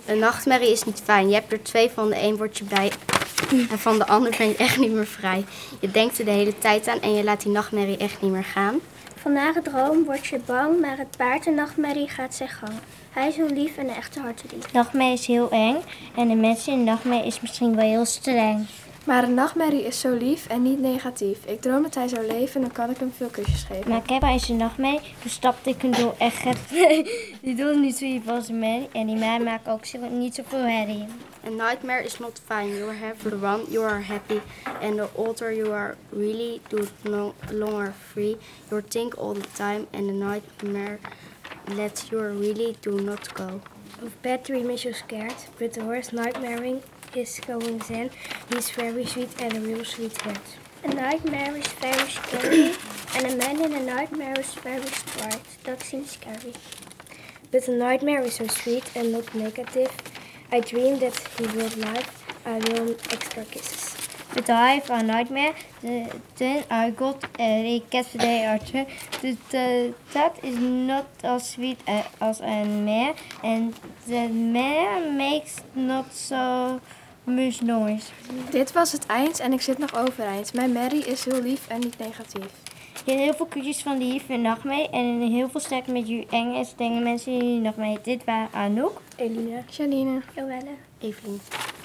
Een nachtmerrie is niet fijn. Je hebt er 2 van de een word je bij en van de ander ben je echt niet meer vrij. Je denkt er de hele tijd aan en je laat die nachtmerrie echt niet meer gaan. Van nare droom word je bang, maar het paard de nachtmerrie gaat zijn gang. Hij is zo lief en een echte hartelief. Nachtmerrie is heel eng en de mensen in de nachtmerrie is misschien wel heel streng. Maar een nachtmerrie is zo lief en niet negatief. Ik droom dat hij zou leven en dan kan ik hem veel kusjes geven. Maar ik heb eens een nachtmerrie, toen stapte ik hem door echt. Die doet niet zo lief als een merrie en die mij maakt ook niet zoveel herrie. A nightmare is not fine. You have the one, you are happy. And the older you are really no longer free. You think all the time and the nightmare lets you really do not go. Of bad dream is so scared, but the horse nightmaring is going zen. He's very sweet and a real sweetheart. A nightmare is very scary and a man in a nightmare is very smart. That seems scary. But a nightmare is so sweet and not negative. I dream that he will live. I will extra kisses. But I have a nightmare, then I got a cat today after. That is not as sweet as a mare, and the mare makes not so much noise. Dit was het eind en ik zit nog overeind. Mijn merrie is heel lief en niet negatief. Je hebt heel veel kuutjes van die lieve nachtmerrie en heel veel sterk met je enge en strenge mensen die nachtmerrie. Dit waren Anouk, Eline, Janine, Joelle, Evelien.